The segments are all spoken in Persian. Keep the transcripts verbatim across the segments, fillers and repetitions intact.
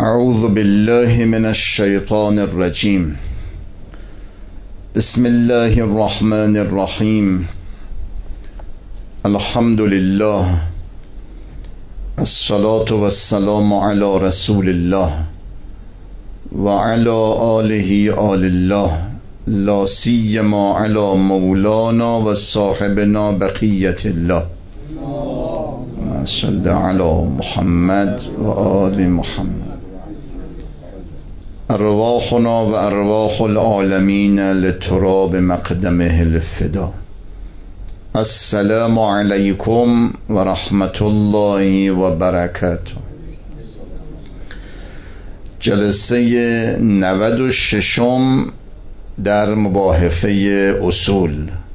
اعوذ بالله من الشیطان الرجیم. بسم الله الرحمن الرحیم. الحمد لله، الصلاة والسلام علی رسول الله و علی آله آل الله، لا سیما علی مولانا و صاحبنا بقیت الله. صلی علی محمد و آل محمد. ارواحنا و ارواح العالمین لتراب مقدمه الفدا. السلام علیکم و رحمت الله و برکاته. جلسه نود و ششم در مباحثه اصول.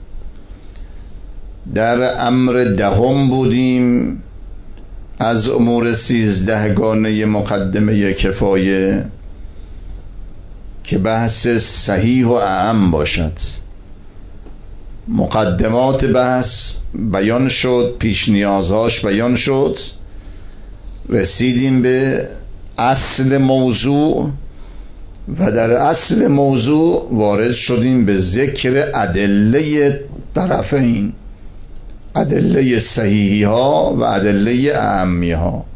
در امر دهم بودیم از امور سیزدهگانه مقدمه کفایه که بحث صحیح و اعم باشد. مقدمات بحث بیان شد، پیش نیازهاش بیان شد، رسیدیم به اصل موضوع و در اصل موضوع وارد شدیم به ذکر ادله طرفین، ادله صحیحی ها و ادله اعمی ها.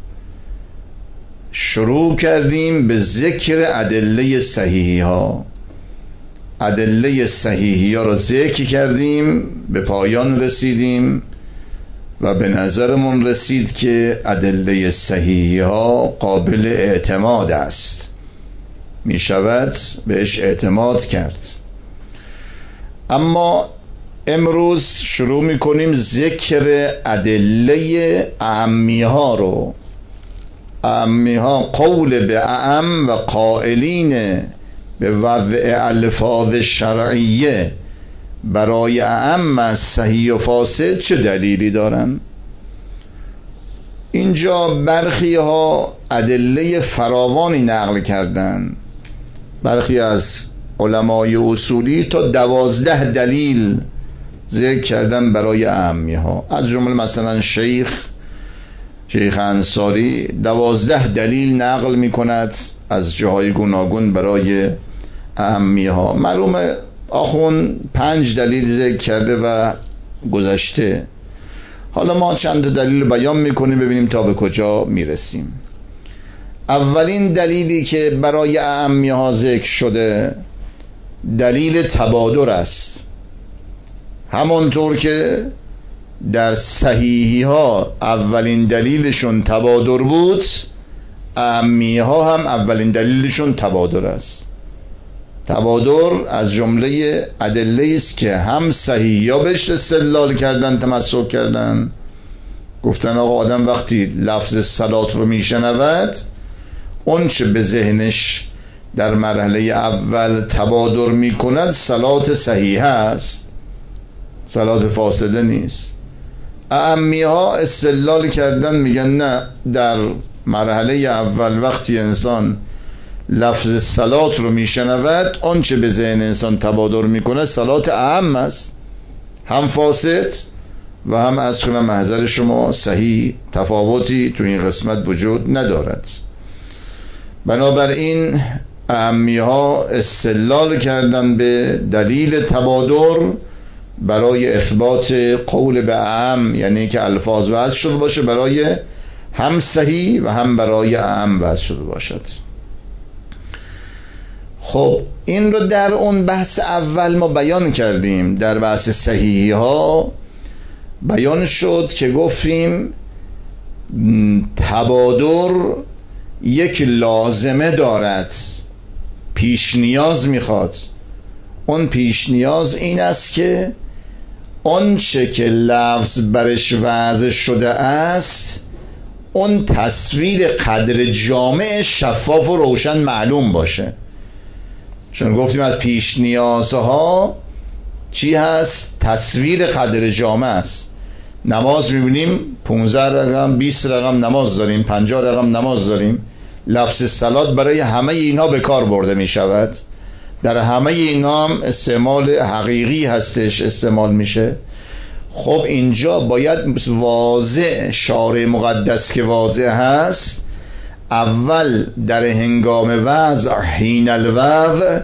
شروع کردیم به ذکر ادله صحیحی ها. ادله صحیحی ها را ذکر کردیم، به پایان رسیدیم و به نظرمون رسید که ادله صحیحی ها قابل اعتماد است، می شود بهش اعتماد کرد. اما امروز شروع می کنیم ذکر ادله اعمی ها رو. اعمی ها قول به اعم و قائلین به وضع الفاظ شرعیه برای اعم از صحیح و فاسد چه دلیلی دارن؟ اینجا برخی ها ادله فراوانی نقل کردن. برخی از علمای اصولی تا دوازده دلیل ذکر کردن برای اعمی ها. از جمله مثلا شیخ شیخ انصاری دوازده دلیل نقل می کند از جاهای گوناگون برای اعمی ها. مرحوم آخوند پنج دلیل ذکر کرده و گذشته. حالا ما چند دلیل بیان می کنیم ببینیم تا به کجا می رسیم. اولین دلیلی که برای اعمی ها ذکر شده دلیل تبادر است. همانطور که در صحیحی ها اولین دلیلشون تبادر بود، اعمی ها هم اولین دلیلشون تبادر است. تبادر از جمله ادله است که هم صحیحی ها بهش استدلال کردن، تمسک کردن، گفتن آقا آدم وقتی لفظ صلات رو میشنود اون چه به ذهنش در مرحله اول تبادر میکند صلات صحیحه است، صلات فاسده نیست. اعمی ها استدلال کردن، میگن نه، در مرحله اول وقتی انسان لفظ صلات رو میشنود اون چه به ذهن انسان تبادر میکنه صلات اعم است، هم فاسد و هم از خلال محضر شما صحیح. تفاوتی تو این قسمت وجود ندارد. بنابراین اعمی ها استدلال کردن به دلیل تبادر برای اثبات قول به اعم، یعنی که الفاظ وضع شده باشه برای هم صحیح و هم برای اعم وضع شده باشد. خب این رو در اون بحث اول ما بیان کردیم. در بحث صحیحی ها بیان شد که گفتیم تبادر یک لازمه دارد، پیش نیاز میخواد. اون پیش نیاز این است که اون چه که لفظ برش وضع شده است اون تصویر قدر جامع شفاف و روشن معلوم باشه. چون گفتیم از پیش نیازها چی هست؟ تصویر قدر جامع است. نماز میبینیم پونزده رقم بیست رقم نماز داریم، پنجاه رقم نماز داریم. لفظ صلات برای همه اینا به کار برده میشود. در همه اینا هم استعمال حقیقی هستش استعمال میشه. خب اینجا باید واضح، شارع مقدس که واضح هست، اول در هنگام وضع حین الوضع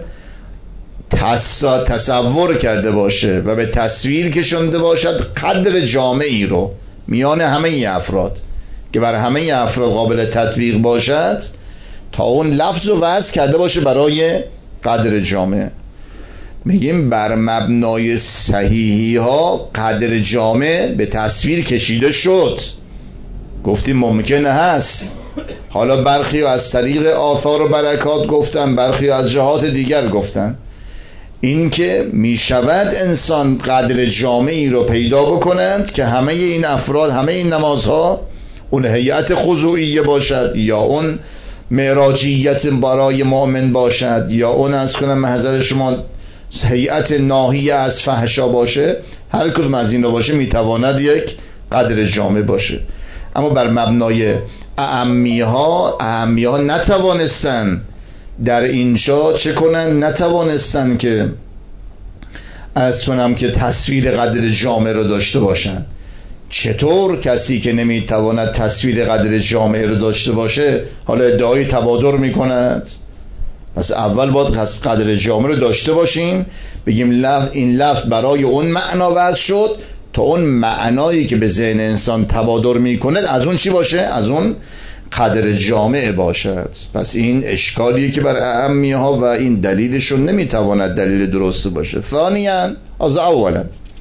تصور کرده باشه و به تصویر کشنده باشد قدر جامعی رو میان همه افراد که بر همه افراد قابل تطبیق باشد، تا اون لفظ رو وضع کرده باشه برای قدر جامع. میگیم بر مبنای صحیحی ها قدر جامع به تصویر کشیده شد، گفتیم ممکنه هست. حالا برخی از طریق آثار و برکات گفتن، برخی از جهات دیگر گفتن. این که می شود انسان قدر جامعی رو پیدا بکنند که همه این افراد، همه این نمازها اون هیئت خضوعیه باشد، یا اون معراجیت برای مؤمن باشد، یا اون از کنم محضر شما هیئت ناهیه از فحشا باشه، هر کدوم از این رو باشه میتواند یک قدر جامع باشه. اما بر مبنای اعمی ها اعمی ها نتوانستن در اینجا چه کنن؟ نتوانستن که از کنم که تصویر قدر جامع رو داشته باشن. چطور کسی که نمیتواند تصویر قدر جامع رو داشته باشه حالا ادعای تبادر میکند؟ پس اول باید قدر جامع رو داشته باشیم، بگیم لف این لفظ برای اون معنا وضع شد تا اون معنایی که به ذهن انسان تبادر میکند از اون چی باشه؟ از اون قدر جامع باشد. پس این اشکالیه که بر اعمی ها و این دلیلشون نمیتواند دلیل درست باشه. ثانیاً از اولا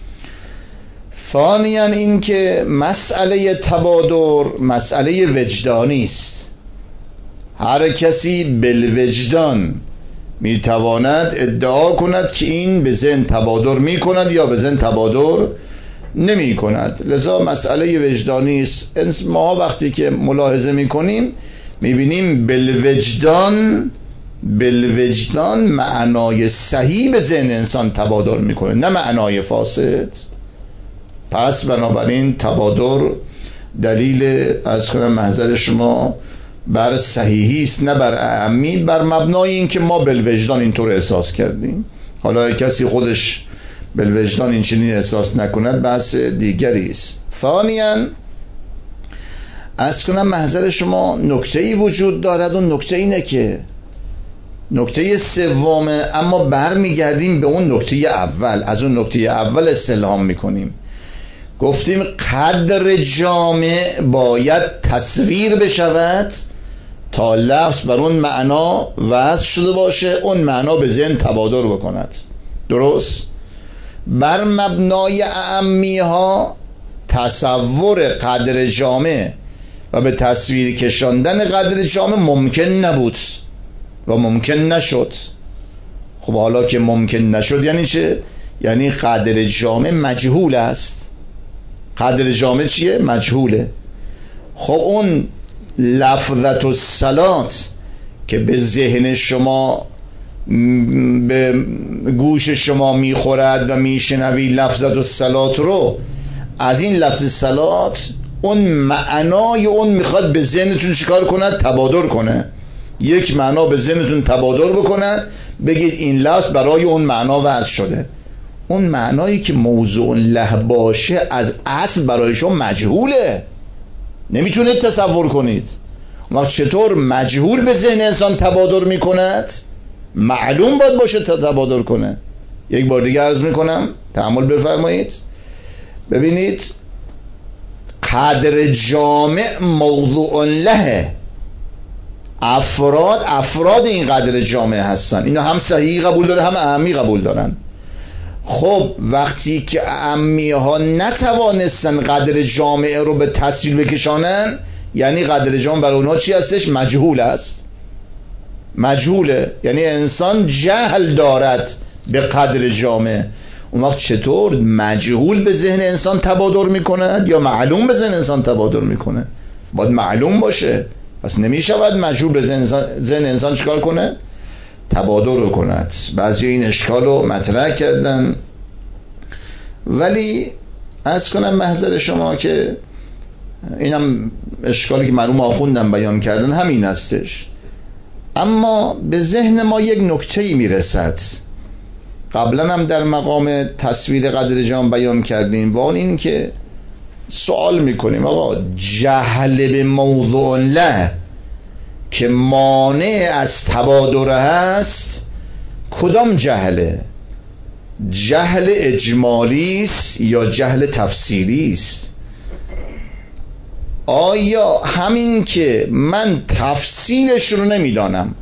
ثانیاً این که مسئله تبادر مسئله وجدانی است. هر کسی بالوجدان میتواند ادعا کند که این به ذهن تبادر میکند یا به ذهن تبادر نمی کند. لذا مسئله وجدانی است. ما وقتی که ملاحظه میکنیم میبینیم بالوجدان بالوجدان معنای صحیح به ذهن انسان تبادر میکنه، نه معنای فاسد. پس بنابراین تبادر دلیل از کنم محضر شما بر صحیحی است، نه بر اعمی، بر مبنای این که ما بالوجدان اینطور احساس کردیم. حالا کسی خودش بالوجدان این چنین احساس نکند بحث دیگری است. ثانیاً از کنم محضر شما نکته‌ای وجود دارد، و نکته اینه که نکته سومه، اما برمیگردیم به اون نکته اول، از اون نکته اول استلهام میکنیم. گفتیم قدر جامع باید تصویر بشود تا لفظ بر اون معنا وضع شده باشه، اون معنا به ذهن تبادر بکند. درست؟ بر مبنای اعمی ها تصور قدر جامع و به تصویر کشاندن قدر جامع ممکن نبود و ممکن نشد. خب حالا که ممکن نشد یعنی چه؟ یعنی قدر جامع مجهول است. قدر جامع چیه؟ مجهوله. خب اون لفظت الصلات که به ذهن شما به گوش شما میخورد و میشنوی لفظت الصلات رو، از این لفظ صلات اون معنای اون میخواد به ذهنتون چیکار کنه؟ تبادر کنه. یک معنا به ذهنتون تبادر بکنه، بگید این لفظ برای اون معنا وضع شده. اون معنایی که موضوع له باشه از اصل برای شما مجهوله، نمیتونید تصور کنید. وقت چطور مجهول به ذهن انسان تبادر میکند؟ معلوم باید باشه تا تبادر کنه. یک بار دیگه عرض میکنم، تأمل بفرمایید. ببینید قدر جامع موضوع له، افراد افراد این قدر جامع هستن، اینو هم صحیح قبول داره هم اعمی قبول دارن. خب وقتی که اعمی ها نتوانستن قدر جامع رو به تصویر بکشانن، یعنی قدر جامع برای اونها چی هستش؟ مجهول است. مجهوله، یعنی انسان جهل دارد به قدر جامع. اون وقت چطور مجهول به ذهن انسان تبادر میکنه یا معلوم به ذهن انسان تبادر میکنه؟ باید معلوم باشه. پس نمیشود مجهول به ذهن انسان, ذهن انسان چکار کنه؟ تبادر رو کند. بعضی این اشکال رو مطرح کردن، ولی از کنم محضر شما که اینم اشکالی که مرحوم آخوندم بیان کردن همین هستش. اما به ذهن ما یک نکته‌ای میرسد، قبلا هم در مقام تصویر قدر جان بیان کردیم، و اون این که سوال میکنیم آقا جهل به موضوع له که مانع از تبادر هست کدام جهله؟ جهل اجمالی است یا جهل تفصیلی است؟ آیا همین که من تفصیلش رو نمیدانم،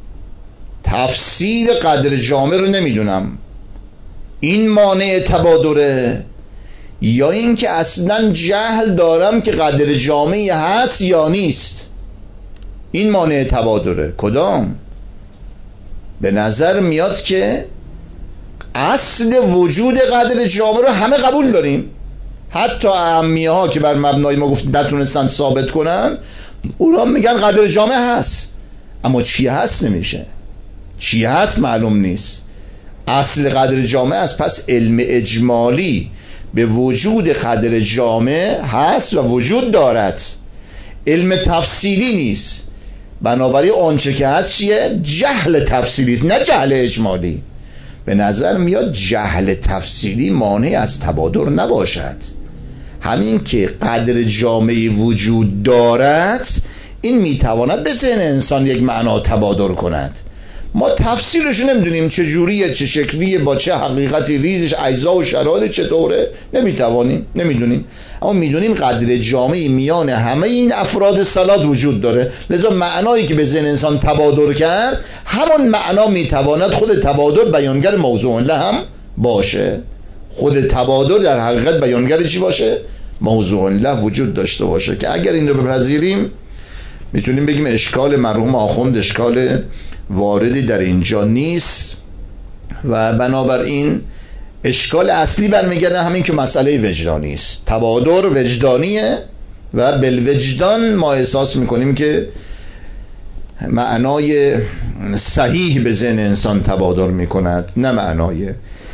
تفصیل قدر جامع رو نمیدونم، این مانع تبادره، یا این که اصلا جهل دارم که قدر جامعی هست یا نیست، این مانع تبادره؟ کدام؟ به نظر میاد که اصل وجود قدر جامع رو همه قبول داریم، حتی اعمیه ها که بر مبنای ما گفت نتونستن ثابت کنن، اونا میگن قدر جامع هست، اما چی هست نمیشه، چی هست معلوم نیست. اصل قدر جامع است. پس علم اجمالی به وجود قدر جامع هست و وجود دارد، علم تفصیلی نیست. بنابراین آنچه که هست چیه؟ جهل تفصیلی است، نه جهل اجمالی. به نظر میاد جهل تفصیلی مانع از تبادر نباشد. همین که قدر جامعی وجود دارد، این میتواند به ذهن انسان یک معنا تبادر کند. ما تفصیلش نمیدونیم چه جوریه، چه شکلیه، با چه حقیقتی، ریزش، اجزا و شرایط چطوره، نمیتوانیم، نمیدونیم، اما میدونیم قدر جامعی میان همه این افراد صلات وجود داره. لذا معنایی که به ذهن انسان تبادر کرد، همون معنا میتواند خود تبادر بیانگر موضوع له هم باشه. خود تبادر در حقیقت بیانگر چی باشه؟ موضوع له وجود داشته باشه، که اگر این رو بپذیریم میتونیم بگیم اشکال مرحوم آخوند اشکال واردی در اینجا نیست و بنابراین اشکال اصلی برمیگرده همین که مسئله وجدانی است. تبادر وجدانیه و بالوجدان ما احساس میکنیم که معنای صحیح به ذهن انسان تبادر میکند، نه معنای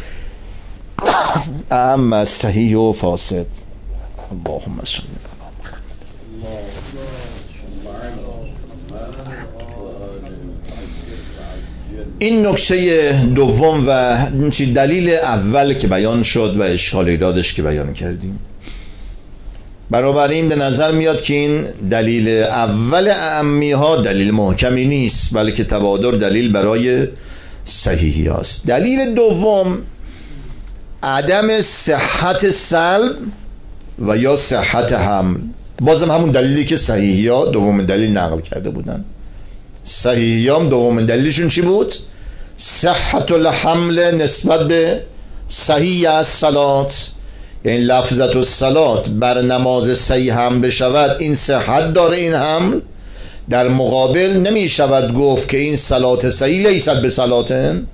اما صحیح و فاسد. اللهم صل این نکته دوم و دلیل اول که بیان شد و اشکال ایرادش که بیان کردیم. بنابراین به نظر میاد که این دلیل اول اعمی ها دلیل محکمی نیست، بلکه تبادر دلیل برای صحیحی است. دلیل دوم عدم صحت سلب و یا صحت حمل، بازم همون دلیلی که صحیحی ها دوم دلیل نقل کرده بودن. صحیحی هم دوم دلیلشون چی بود؟ صحت الحمل نسبت به صحیح از صلات، یعنی لفظت الصلات بر نماز صحیح هم بشود، این صحت داره این حمل. در مقابل نمی شود گفت که این صلات صحیح لیست به صلاتن،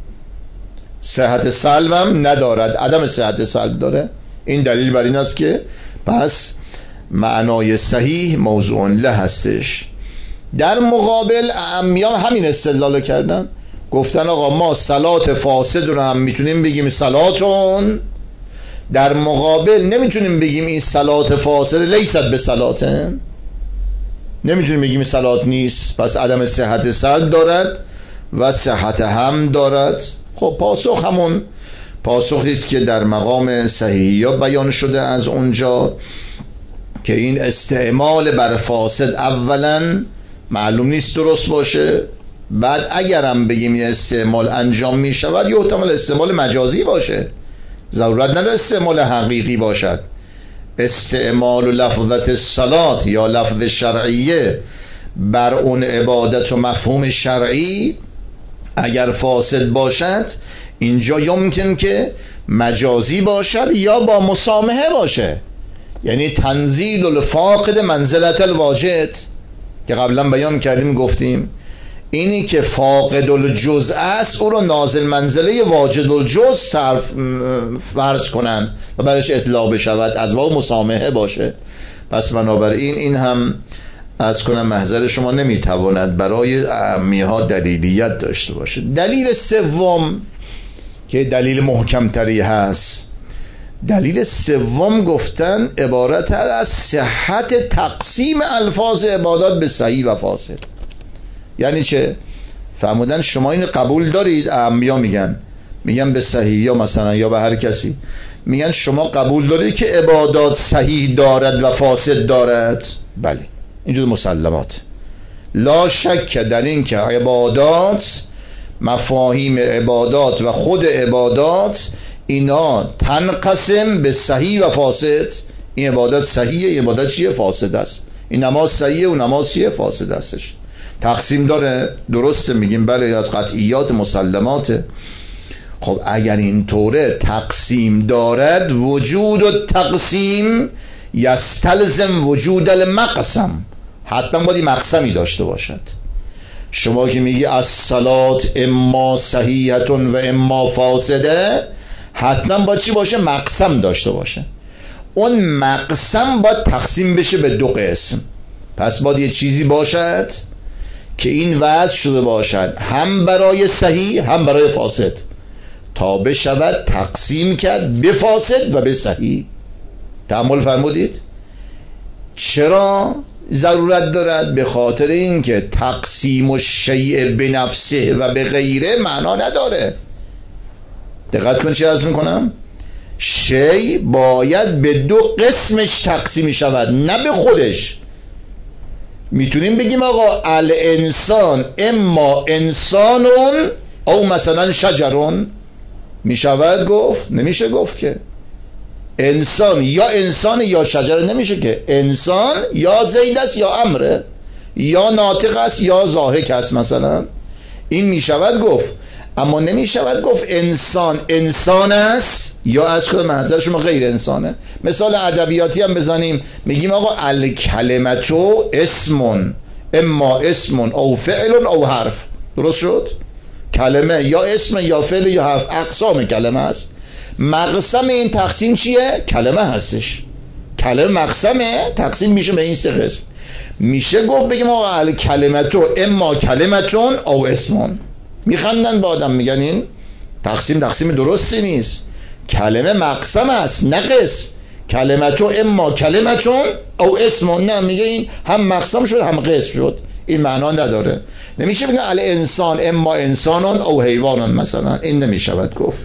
صحت سلب هم ندارد، عدم صحت سلب داره. این دلیل بر این است که پس معنای صحیح موضوع له هستش. در مقابل اعمیان همین استدلال کردن، گفتن آقا ما صلات فاسد رو هم میتونیم بگیم صلاتون، در مقابل نمیتونیم بگیم این صلات فاسد لیست به صلاتن، نمیتونیم بگیم صلات نیست، پس عدم صحت سلب دارد و صحت هم دارد. خب پاسخ همون پاسخی است که در مقام صحیحیات بیان شده از اونجا، که این استعمال بر فاسد اولا معلوم نیست درست باشه، بعد اگرم بگیم این استعمال انجام می شود یا احتمال استعمال مجازی باشه، ضرورت نداره استعمال حقیقی باشد. استعمال لفظت الصلات یا لفظ شرعیه بر اون عبادت و مفهوم شرعی اگر فاسد باشد، اینجا یمکن که مجازی باشد یا با مسامحه باشه، یعنی تنزیل الفاقد منزلت الواجد، که قبلا بیان کردیم گفتیم اینی که فاقد الجزء است او رو نازل منزله واجد الجزء صرف فرض کنن و برش اطلاع بشود، از باب مسامحه باشه. پس بنابراین این هم از کنم محضر شما نمیتواند برای اعمی ها دلیلیت داشته باشه. دلیل سوم که دلیل محکمتری هست، دلیل سوم گفتن عبارت از صحت تقسیم الفاظ عبادات به صحیح و فاسد. یعنی چه؟ فرمودن شما این قبول دارید؟ اعمیا میگن میگن به صحیح یا مثلا یا به هر کسی میگن شما قبول دارید که عبادات صحیح دارد و فاسد دارد؟ بله، اینجور مسلمات. لا شک در این که عبادات، مفاهیم عبادات و خود عبادات، اینا تنقسم به صحیح و فاسد. این عبادت صحیحه، این عبادت چیه؟ فاسد است. این نماز صحیحه و نماز چیه؟ فاسد استش. تقسیم داره، درسته، میگیم بله، از قطعیات مسلماته. خب اگر اینطوره تقسیم دارد، وجود و تقسیم یستلزم وجود المقسم، حتما باید مقسمی داشته باشد. شما که میگی الصلات اما صحیحتون و اما فاسده، حتما باید چی باشه؟ مقسم داشته باشه. اون مقسم باید تقسیم بشه به دو قسم. پس باید یه چیزی باشد که این وضع شده باشد هم برای صحیح هم برای فاسد، تا بشود تقسیم کرد به فاسد و به صحیح. تأمل فرمودید؟ چرا ضرورت دارد؟ به خاطر اینکه تقسیم الشیء به نفسه و به غیره معنا نداره. دقت کن چی عرض میکنم؟ شی باید به دو قسمش تقسیم شود، نه به خودش. میتونیم بگیم آقا الانسان اما انسانون او مثلا شجرون، میشود گفت؟ نمیشه گفت که. انسان یا انسان یا شجره، نمیشه که. انسان یا زید است یا امره، یا ناطق است یا ضاحک است مثلا. این میشود گفت، اما نمیشود گفت انسان انسان است یا از کل منظر شما غیر انسانه. مثال ادبیاتی هم بزنیم، میگیم آقا الکلمتو اسمون، اما اسمون او فعل او حرف. درست شد؟ کلمه یا اسم یا فعل یا حرف، اقسام کلمه است. مقسم این تقسیم چیه؟ کلمه هستش. کلمه مقسمه، تقسیم میشه به این سه قسم. میشه گفت بگیم آقا الکلمتو اما کلمتون او اسمون. میخندن با آدم، میگن این تقسیم تقسیم درستی نیست. کلمه مقسم است نه قسم. کلمتو اما کلمتون او اسمون، نه، میگه این هم مقسم شد هم قسم شد. این معنا نداره. نمیشه بگن الانسان اما انسانون او حیوانون مثلا، این نمیشود گفت.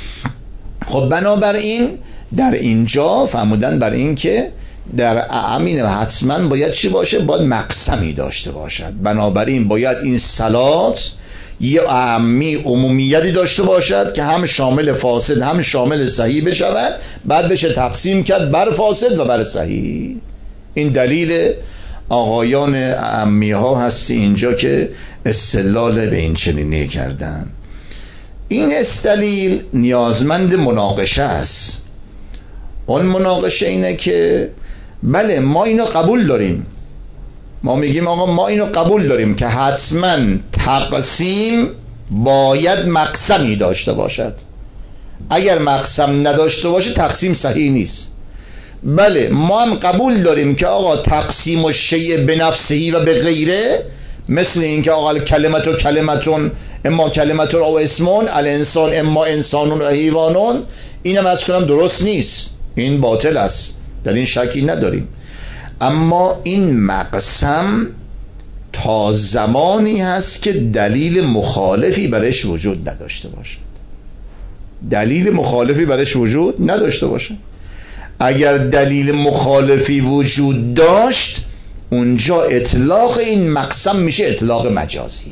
خب بنابراین در اینجا فهمودن بر این که در اعمین و حتما باید چی باشه؟ باید مقسمی داشته باشد. بنابراین باید این صلات یه اعمی عمومیتی داشته باشد که هم شامل فاسد هم شامل صحیح بشود، بعد بشه تقسیم کرد بر فاسد و بر صحیح. این دلیل آقایان اعمی ها هست اینجا که استدلال به این چنینه کردن. این استدلیل نیازمند مناقشه است. اون مناقشه اینه که بله ما اینو قبول داریم، ما میگیم آقا ما اینو قبول داریم که حتما تقسیم باید مقسمی داشته باشد. اگر مقسم نداشته باشه تقسیم صحیح نیست. بله ما هم قبول داریم که آقا تقسیم و شیء به نفسهی و به غیره، مثل این که آقا کلمت و کلمتون اما کلمتون او اسمون، الانسان اما انسانون و حیوانون، اینم از کنم درست نیست، این باطل است، در این شکی نداریم. اما این مقسم تا زمانی هست که دلیل مخالفی برش وجود نداشته باشد. دلیل مخالفی برش وجود نداشته باشه. اگر دلیل مخالفی وجود داشت، اونجا اطلاق این مقسم میشه اطلاق مجازی.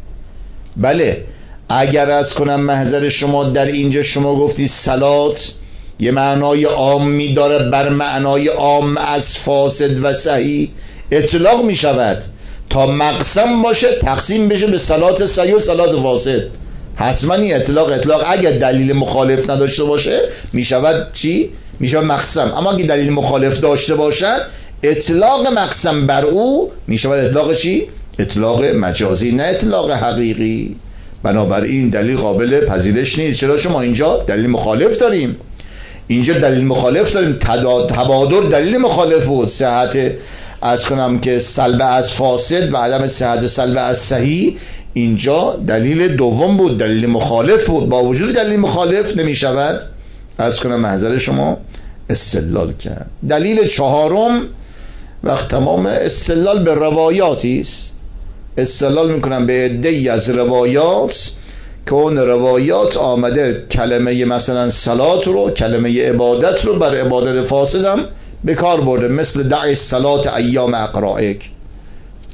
بله اگر از کنم محضر شما در اینجا شما گفتی صلات یه معنای عامی داره بر معنای عام از فاسد و صحیح، اطلاق می شود تا مقسم باشه تقسیم بشه به صلات صحیح و صلات فاسد. حتما این اطلاق اطلاق اگر دلیل مخالف نداشته باشه می شود چی؟ می شود مقسم. اما اگر دلیل مخالف داشته باشد، اطلاق مقسم بر او می شود اطلاق چی؟ اطلاق مجازی، نه اطلاق حقیقی. بنابراین دلیل قابل پذیرش نیست. چرا شما اینجا دلیل مخالف داریم؟ اینجا دلیل مخالف داریم، تبادر دلیل مخالف بود، صحت از کنم که سلب از فاسد و عدم صحت سلب از صحیح، اینجا دلیل دوم بود، دلیل مخالف بود. با وجود دلیل مخالف نمی شود از کنم محضر شما استدلال کرد. دلیل چهارم وقت تمام استدلال به روایاتی است. استدلال میکنم به عده‌ای از روایات که اون روایات آمده کلمه مثلا صلات رو، کلمه عبادت رو بر عبادت فاسد هم به کار برده، مثل دع الصلات ایام اقرائک.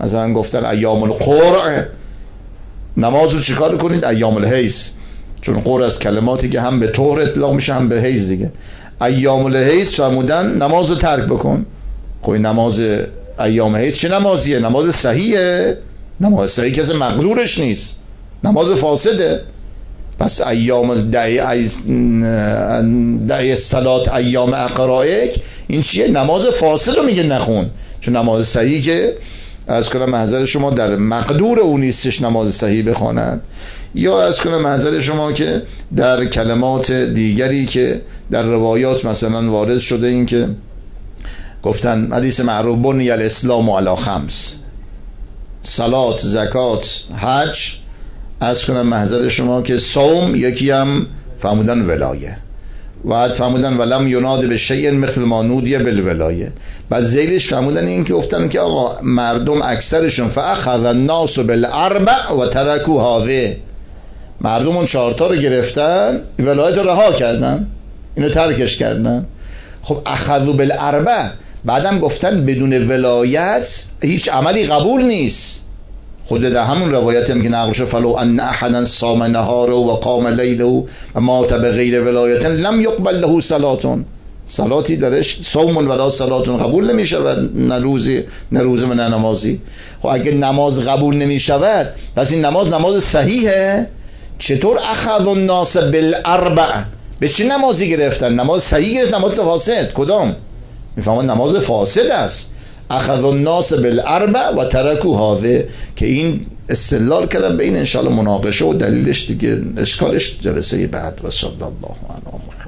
مثلا گفتن ایام القرع، نماز رو چیکار کنید؟ ایام الحیض، چون قرع از کلماتی که هم به طهر اطلاق میشه هم به حیض دیگه. ایام الحیض فرمودن نماز رو ترک بکن. خب نماز ایام حیض چه نمازیه؟ نماز صحیحه؟ نماز صحیح کسی مقدورش نیست، نماز فاسده. پس ایام دعی دعی صلات ایام اقرائک این چیه؟ نماز فاسد رو میگه نخون، چون نماز صحیح که از کنم محضر شما در مقدور او نیستش نماز صحیح بخواند، یا از کنم محضر شما که در کلمات دیگری که در روایات مثلا وارد شده این که گفتن حدیث معروف بنی الاسلام علی خمس، صلات، زکات، حج، از کنم محضر شما که صوم یکی هم فرمودن ولایه، و فرمودن ولم یناد به شیء مثل ما نودی بالولایه. بعد ذیلش فرمودن این که گفتن که آقا مردم اکثرشون فاخذ الناس بالاربع و ترکوا هذه، مردم اون چهارتا رو گرفتن ولایت رو رها کردن، اینو ترکش کردن. خب اخذوا بالاربع، بعدم گفتن بدون ولایت هیچ عملی قبول نیست. خود در همون روایت هم که نقل شد فلو ان احدا صام نهاره و قام لیله و مات بغیر ولایت لم یقبل له صلاه، صلاتی درش صوم ولا صلات قبول نمی شود، نه روزی نه روزه نه نمازی. خب اگه نماز قبول نمی شود پس این نماز نماز صحیحه؟ چطور اخذ الناس بالاربع؟ به چه نمازی گرفتن؟ نماز صحیح گرفت، نماز فاسد کدام؟ میفهمن نماز فاسد است. اخذ الناس بالاربع و ترکوا هذه، که این استدلال کردن به این انشاءالله مناقشه و دلیلش دیگه اشکالش جلسه بعد. و صلی الله علیه و